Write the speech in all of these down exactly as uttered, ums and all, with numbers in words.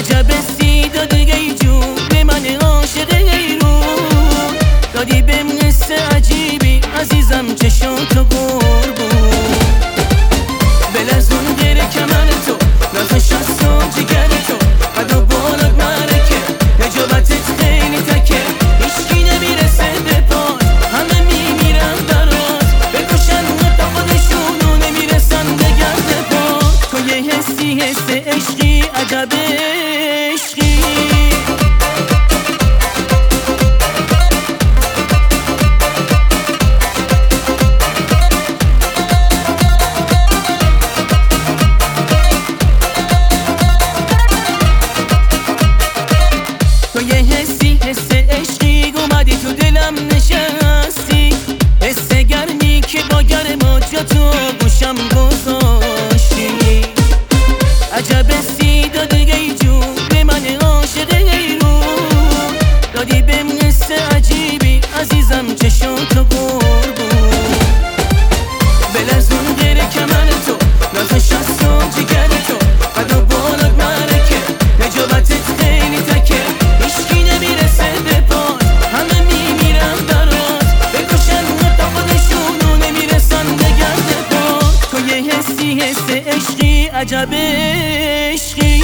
عجب استعداد ای جون من عاشق ایرون، دادی بهم قصه عجیبی عزیزم چشاتو قربون. بلرزون غیر کمر تو، ناز شست و جگر تو، قد و بالات مرکه، نجابتت خیلی تکه، هیچکی نمیرسه به پات، همه میمیرن برات، بکشن تا خودشونو نمیرسن به گرد پات. تو یه حسی حس عشقی، عجب عشقی. تو یه حسی حس عشقی، اومدی تو دلم نشستی، حس گرمی که با گرما جا تو گوشم گذاشتی. عجب استعداد ای جون من عاشق ایرون، دادی بهم قصه عجیبی عزیزم چشاتو قربون. بلرزون غیر کمر تو، ناز شست و جگر تو، قد و بالات مرکه، نجابتت خیلی تکه، هیچکی نمیرسه به پات، همه میمیرن برات، بکشن تا خودشونو نمیرسن به گرد پات. تو یه حسی حس عشقی، عجب عشقی.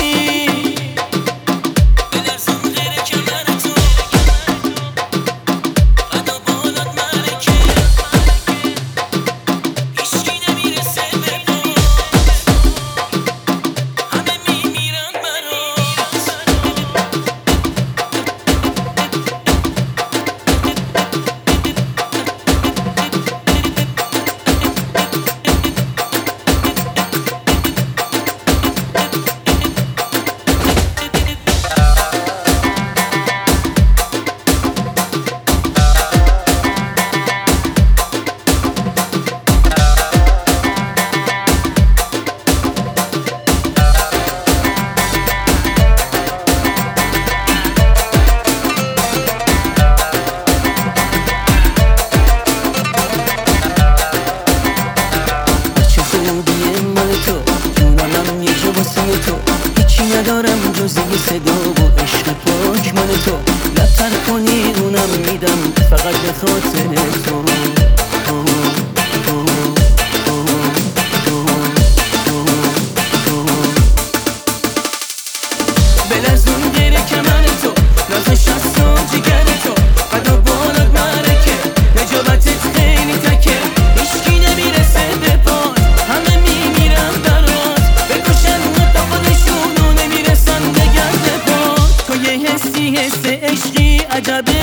هیچی ندارم جز یه صدا و عشق پاک مال تو، لبتر کنی اونم میدم فقط به خاطر تو. بلرزون غیر کمر تو، ناز شست و جگر تو، قد و بالات مرکه، نجابتت خیلی تکه، هیچکی نمیرسه به پات، همه میمیرن برات، بکشن تا خودشونو نمیرسن به گرد پات. تو یه حسی حس عشقی، عجب